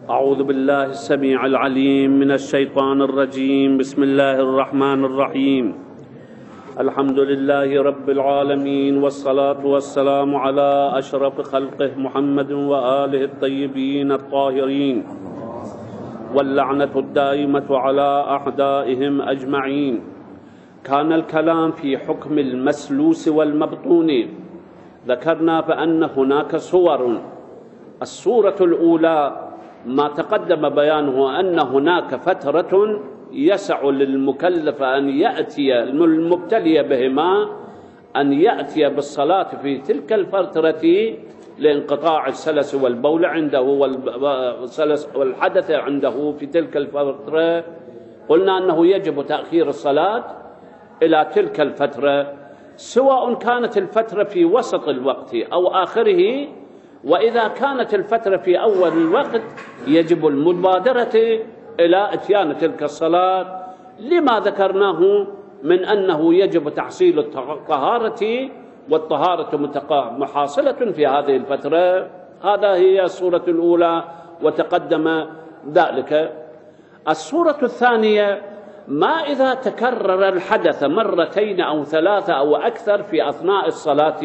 أعوذ بالله السميع العليم من الشيطان الرجيم. بسم الله الرحمن الرحيم. الحمد لله رب العالمين، والصلاة والسلام على أشرف خلقه محمد وآله الطيبين الطاهرين، واللعنة الدائمة على أعدائهم أجمعين. كان الكلام في حكم المسلوس والمبطون. ذكرنا بأن هناك صور. الصورة الأولى ما تقدم بيانه، أن هناك فترة يسع للمكلف أن يأتي المبتلي بهما أن يأتي بالصلاة في تلك الفترة لانقطاع السلس والبول عنده والحدث عنده في تلك الفترة. قلنا أنه يجب تأخير الصلاة إلى تلك الفترة، سواء كانت الفترة في وسط الوقت أو آخره. وإذا كانت الفترة في أول الوقت يجب المبادرة إلى إتيان تلك الصلاة، لما ذكرناه من أنه يجب تحصيل الطهارة، والطهارة محاصلة في هذه الفترة. هذا هي الصورة الأولى وتقدم ذلك. الصورة الثانية ما إذا تكرر الحدث مرتين أو ثلاثة أو أكثر في أثناء الصلاة.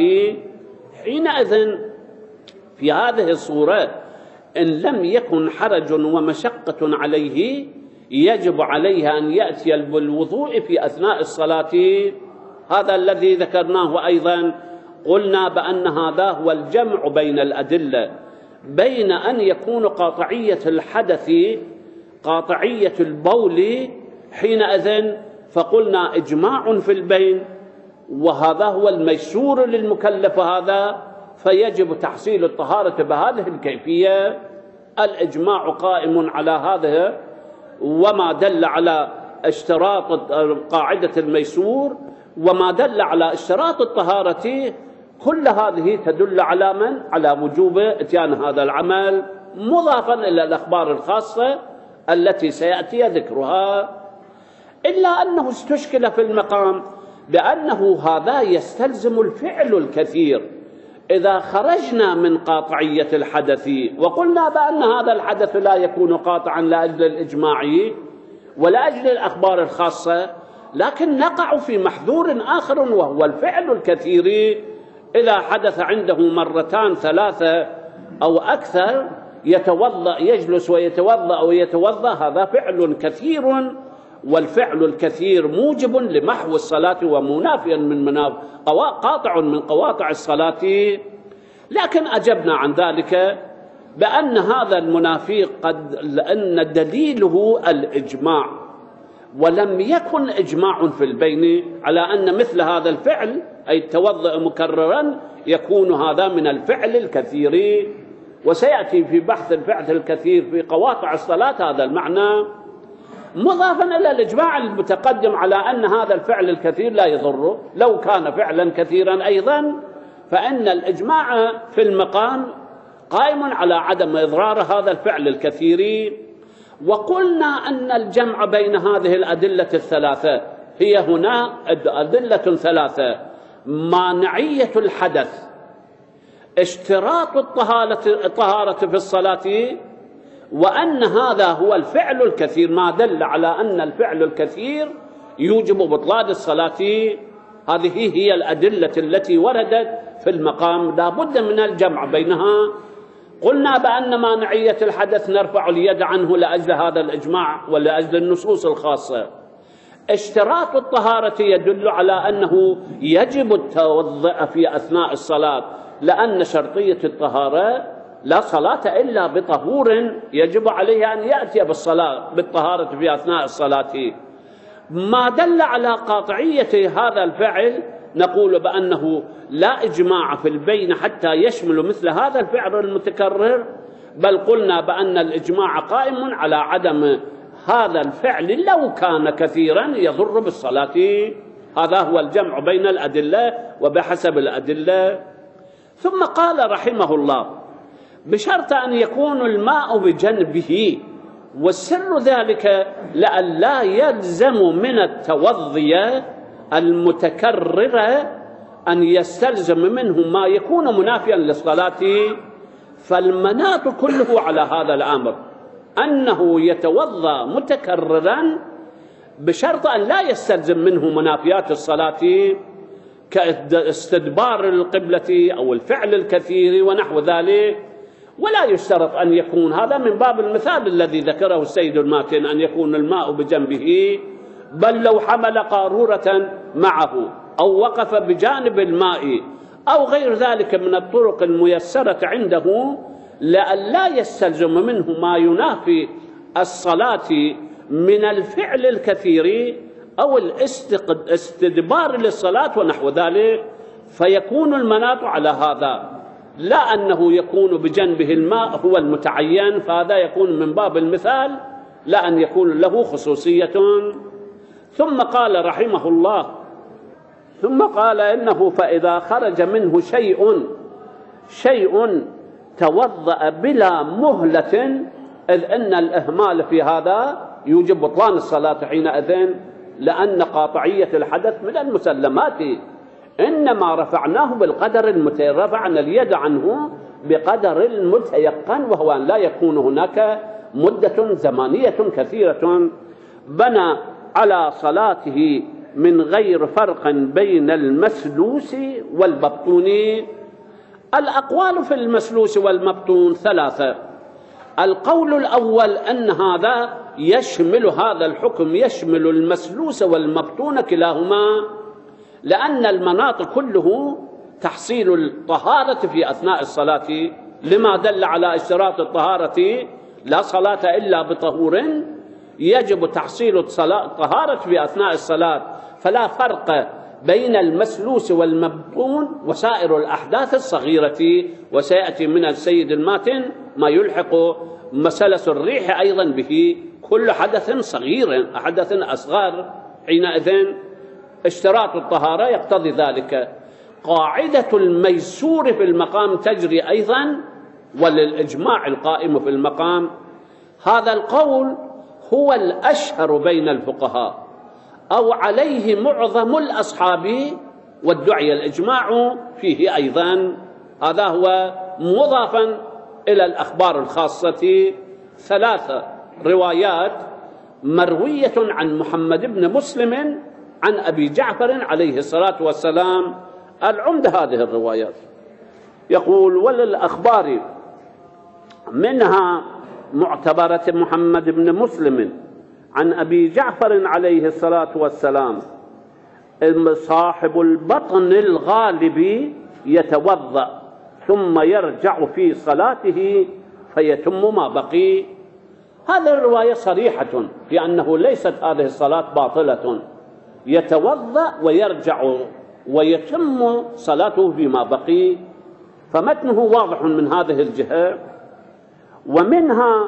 حينئذ في هذه الصورة إن لم يكن حرج ومشقة عليه يجب عليه أن يأتي بالوضوء في أثناء الصلاة. هذا الذي ذكرناه أيضا. قلنا بأن هذا هو الجمع بين الأدلة، بين أن يكون قاطعية الحدث قاطعية البول حينئذ فقلنا إجماع في البين، وهذا هو الميسور للمكلف هذا، فيجب تحصيل الطهارة بهذه الكيفية. الإجماع قائم على هذا، وما دل على اشتراط قاعدة الميسور وما دل على اشتراط الطهارة، كل هذه تدل على من؟ على وجوب اتيان هذا العمل، مضافا إلى الأخبار الخاصة التي سيأتي ذكرها. إلا أنه استشكل في المقام بأنه هذا يستلزم الفعل الكثير. إذا خرجنا من قاطعية الحدث وقلنا بأن هذا الحدث لا يكون قاطعا لأجل الإجماع ولأجل الأخبار الخاصة، لكن نقع في محذور آخر وهو الفعل الكثير. إذا حدث عنده مرتان ثلاثة أو أكثر يتوضأ، يجلس ويتوضأ ويتوضأ، هذا فعل كثير، والفعل الكثير موجب لمحو الصلاة ومنافيا قاطع من قواطع الصلاة. لكن أجبنا عن ذلك بأن هذا المنافي لأن دليله الإجماع، ولم يكن إجماع في البين على أن مثل هذا الفعل أي التوضؤ مكررا يكون هذا من الفعل الكثير. وسيأتي في بحث الفعل الكثير في قواطع الصلاة هذا المعنى، مضافا إلى الإجماع المتقدم على أن هذا الفعل الكثير لا يضره. لو كان فعلا كثيرا أيضا فإن الإجماع في المقام قائم على عدم إضرار هذا الفعل الكثير. وقلنا أن الجمع بين هذه الأدلة الثلاثة هي هنا أدلة ثلاثة: مانعية الحدث، اشتراط الطهارة في الصلاة، وأن هذا هو الفعل الكثير، ما دل على أن الفعل الكثير يوجب بطلان الصلاة. هذه هي الأدلة التي وردت في المقام، لا بد من الجمع بينها. قلنا بأن مانعية الحدث نرفع اليد عنه لأجل هذا الإجماع ولأجل النصوص الخاصة. اشتراط الطهارة يدل على أنه يجب التوضؤ في أثناء الصلاة، لأن شرطية الطهارة لا صلاة إلا بطهور، يجب عليه أن يأتي بالطهارة في أثناء الصلاة. ما دل على قاطعية هذا الفعل نقول بأنه لا إجماع في البين حتى يشمل مثل هذا الفعل المتكرر، بل قلنا بأن الإجماع قائم على عدم هذا الفعل لو كان كثيرا يضر بالصلاة. هذا هو الجمع بين الأدلة وبحسب الأدلة. ثم قال رحمه الله: بشرط أن يكون الماء بجنبه، والسر ذلك لئلا يلزم من التوضي المتكرر أن يستلزم منه ما يكون منافيا للصلاة، فالمناط كله على هذا الأمر. أنه يتوضأ متكررا بشرط أن لا يستلزم منه منافيات الصلاة كاستدبار القبلة أو الفعل الكثير ونحو ذلك، ولا يشترط أن يكون هذا من باب المثال الذي ذكره السيد الماتن أن يكون الماء بجنبه، بل لو حمل قارورة معه أو وقف بجانب الماء أو غير ذلك من الطرق الميسرة عنده، لئلا يستلزم منه ما ينافي الصلاة من الفعل الكثير أو الاستدبار للصلاة ونحو ذلك، فيكون المناط على هذا، لا أنه يكون بجنبه الماء هو المتعين، فهذا يكون من باب المثال لا أن يكون له خصوصية. ثم قال رحمه الله: ثم قال إنه فإذا خرج منه شيء توضأ بلا مهلة، إذ أن الإهمال في هذا يوجب بطلان الصلاة حينئذ، لأن قاطعية الحدث من المسلمات، إنما رفعناه بالقدر رفعنا اليد عنه بقدر المتيقن، وهو أن لا يكون هناك مدة زمانية كثيرة. بنى على صلاته من غير فرق بين المسلوس والمبطون. الأقوال في المسلوس والمبطون ثلاثة. القول الأول أن هذا يشمل، هذا الحكم يشمل المسلوس والمبطون كلاهما، لأن المناط كله تحصيل الطهارة في أثناء الصلاة، لما دل على اشتراط الطهارة: لا صلاة إلا بطهور، يجب تحصيل الطهارة في أثناء الصلاة، فلا فرق بين المسلوس والمبطون وسائر الأحداث الصغيرة. وسيأتي من السيد الماتن ما يلحق مسلس الريح أيضا به، كل حدث صغير حدث أصغر، حينئذ اشتراط الطهارة يقتضي ذلك. قاعدة الميسور في المقام تجري أيضا، وللإجماع القائم في المقام. هذا القول هو الأشهر بين الفقهاء، أو عليه معظم الأصحاب، وادعي الإجماع فيه أيضا. هذا هو مضافا إلى الأخبار الخاصة. 3 روايات مروية عن محمد بن مسلم عن أبي جعفر عليه الصلاة والسلام. العمدة هذه الروايات. يقول: وللأخبار منها معتبرة محمد بن مسلم عن أبي جعفر عليه الصلاة والسلام: صاحب البطن الغالب يتوضأ ثم يرجع في صلاته فيتم ما بقي. هذه الرواية صريحة في أنه ليست هذه الصلاة باطلة، يتوضأ ويرجع ويتم صلاته فيما بقي، فمتنه واضح من هذه الجهة. ومنها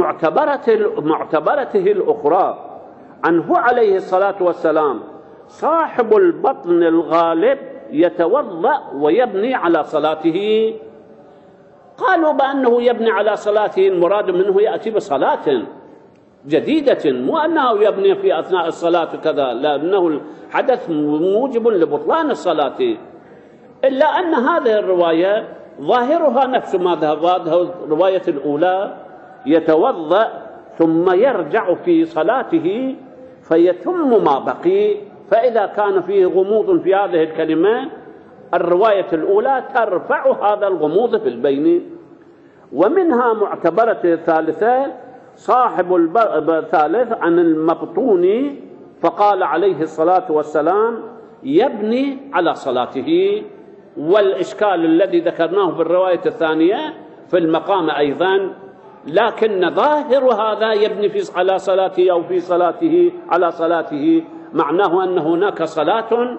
معتبرته الأخرى عنه عليه الصلاة والسلام: صاحب البطن الغالب يتوضأ ويبني على صلاته. قالوا بأنه يبني على صلاته المراد منه يأتي بصلاة جديدة، مو أنه يبني في أثناء الصلاة كذا، لأنه الحدث موجب لبطلان الصلاة. إلا أن هذه الرواية ظاهرها نفس ما ذهب الرواية الأولى: يتوضأ ثم يرجع في صلاته فيتم ما بقي. فإذا كان فيه غموض في هذه الكلمة، الرواية الأولى ترفع هذا الغموض في البين. ومنها معتبرة الثالثة: صاحب الثالث عن المبطون، فقال عليه الصلاة والسلام: يبني على صلاته. والإشكال الذي ذكرناه بالرواية الثانية في المقام أيضا، لكن ظاهر هذا يبني على صلاته أو في صلاته على صلاته، معناه أن هناك صلاة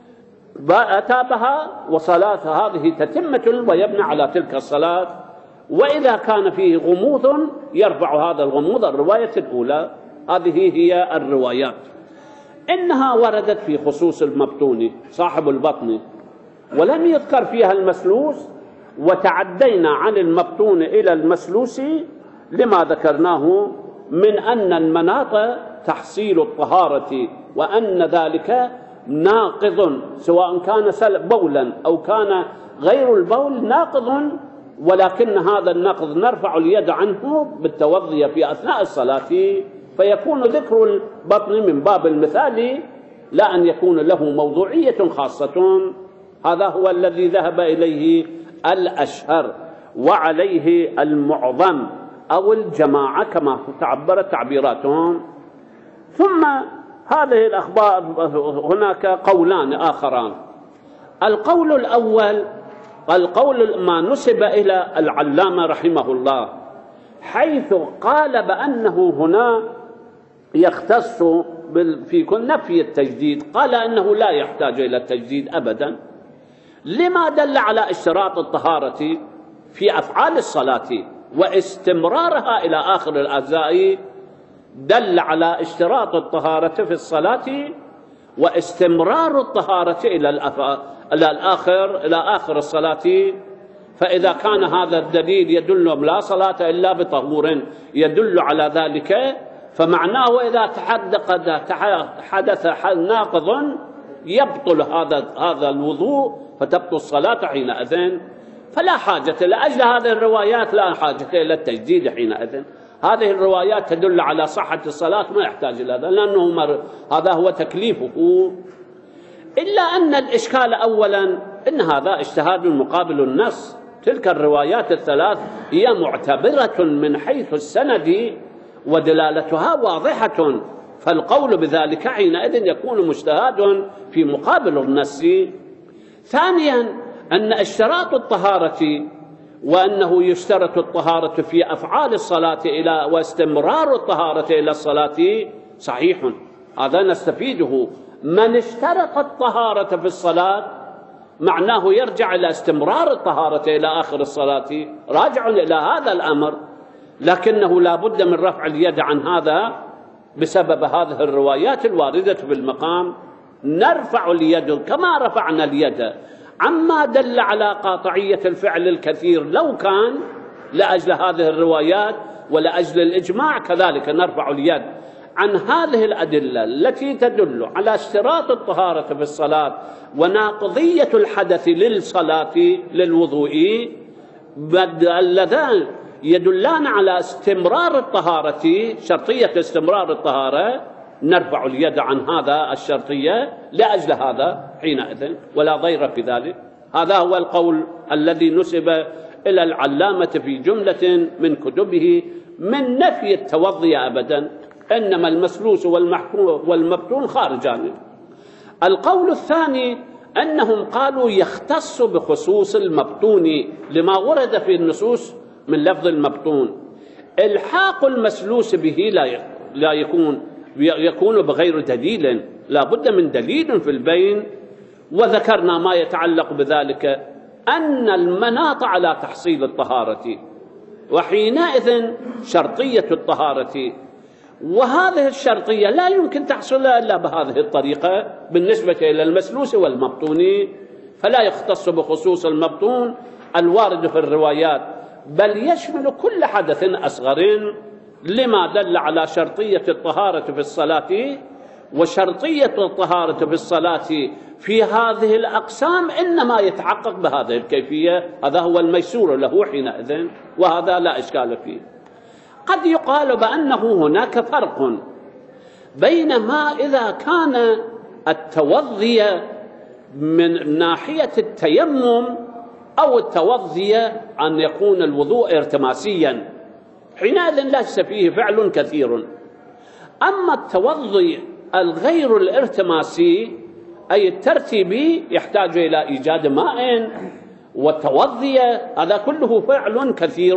أتى بها وصلاة هذه تتمة ويبنى على تلك الصلاة. وإذا كان فيه غموض يرفع هذا الغموض الرواية الأولى. هذه هي الروايات. إنها وردت في خصوص المبطون صاحب البطن، ولم يذكر فيها المسلوس، وتعدينا عن المبطون إلى المسلوس لما ذكرناه من أن المناط تحصيل الطهارة، وأن ذلك ناقض، سواء كان بولا أو كان غير البول، ناقض ولكن هذا النقض نرفع اليد عنه بالتوضية في أثناء الصلاة، فيكون ذكر البطن من باب المثال لا أن يكون له موضوعية خاصة. هذا هو الذي ذهب إليه الأشهر وعليه المعظم أو الجماعة كما تعبرت تعبيراتهم. ثم هذه الأخبار هناك قولان آخران. القول الأول القول ما نسب إلى العلامة رحمه الله، حيث قال بأنه هنا يختص في نفي التجديد، قال أنه لا يحتاج إلى التجديد أبدا. لما دل على اشتراط الطهارة في أفعال الصلاة واستمرارها إلى آخر الأجزاء، دل على اشتراط الطهارة في الصلاة واستمرار الطهارة إلى آخر الصلاة. فإذا كان هذا الدليل يدل لا صلاة إلا بطهور يدل على ذلك، فمعناه إذا حدث ناقض يبطل هذا الوضوء فتبطل الصلاة حينئذ، فلا حاجة لأجل هذه الروايات لا حاجة إلى التجديد حينئذ. هذه الروايات تدل على صحة الصلاة، ما يحتاج إلى هذا لأنه هذا هو تكليفه. إلا أن الإشكال أولا إن هذا اجتهاد مقابل النص. تلك الروايات الثلاث هي معتبرة من حيث السند ودلالتها واضحة، فالقول بذلك حينئذ يكون مجتهد في مقابل النص. ثانيا أن اشتراط الطهارة وأنه يشترط الطهارة في أفعال الصلاة واستمرار الطهارة إلى الصلاة صحيح، هذا نستفيده. من اشترط الطهارة في الصلاة معناه يرجع إلى استمرار الطهارة إلى آخر الصلاة، راجع إلى هذا الأمر، لكنه لا بد من رفع اليد عن هذا بسبب هذه الروايات الواردة في المقام. نرفع اليد كما رفعنا اليد عما دل على قاطعية الفعل الكثير لو كان لأجل هذه الروايات ولأجل الإجماع، كذلك نرفع اليد عن هذه الأدلة التي تدل على اشتراط الطهارة في الصلاة وناقضية الحدث للصلاة للوضوء، اللذان يدلان على استمرار الطهارة، شرطية استمرار الطهارة، نرفع اليد عن هذا الشرطية لأجل هذا حينئذ ولا ضير في ذلك. هذا هو القول الذي نسب إلى العلامة في جملة من كتبه من نفي التوضي أبدا، إنما المسلوس والمبتون خارجان. القول الثاني أنهم قالوا يختص بخصوص المبتون لما ورد في النصوص من لفظ المبتون. الحاق المسلوس به لا يكون بغير دليل، لا بد من دليل في البين، وذكرنا ما يتعلق بذلك أن المناط على تحصيل الطهارة، وحينئذ شرطية الطهارة، وهذه الشرطية لا يمكن تحصلها إلا بهذه الطريقة بالنسبة إلى المسلوس والمبتون، فلا يختص بخصوص المبتون الوارد في الروايات، بل يشمل كل حدث أصغر، لما دل على شرطية الطهارة في الصلاة. وشرطية الطهارة في الصلاة في هذه الأقسام إنما يتحقق بهذه الكيفية، هذا هو الميسور له حينئذ، وهذا لا إشكال فيه. قد يقال بأنه هناك فرق بين ما إذا كان التوضي من ناحية التيمم أو التوضي أن يكون الوضوء ارتماسيا، حينئذ ليس فيه فعل كثير. أما التوضي الغير الارتماسي أي الترتيبي يحتاج إلى إيجاد ماء والتوضي، هذا كله فعل كثير،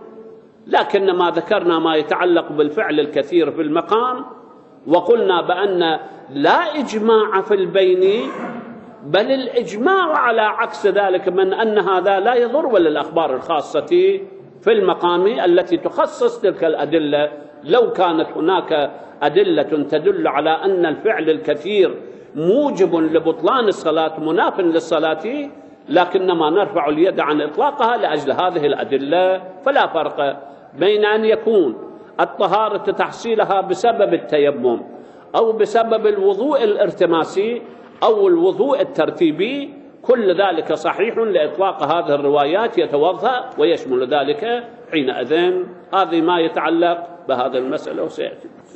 لكن ما ذكرنا ما يتعلق بالفعل الكثير في المقام، وقلنا بأن لا إجماع في البين، بل الإجماع على عكس ذلك من أن هذا لا يضر، وللأخبار الخاصة في المقام التي تخصص تلك الأدلة. لو كانت هناك أدلة تدل على أن الفعل الكثير موجب لبطلان الصلاة مناف للصلاة، لكنما نرفع اليد عن إطلاقها لأجل هذه الأدلة. فلا فرق بين أن يكون الطهارة تحصيلها بسبب التيمم أو بسبب الوضوء الارتماسي أو الوضوء الترتيبي، كل ذلك صحيح لإطلاق هذه الروايات، يتوضأ ويشمل ذلك حينئذ. هذه ما يتعلق بهذه المسألة وسيأتي.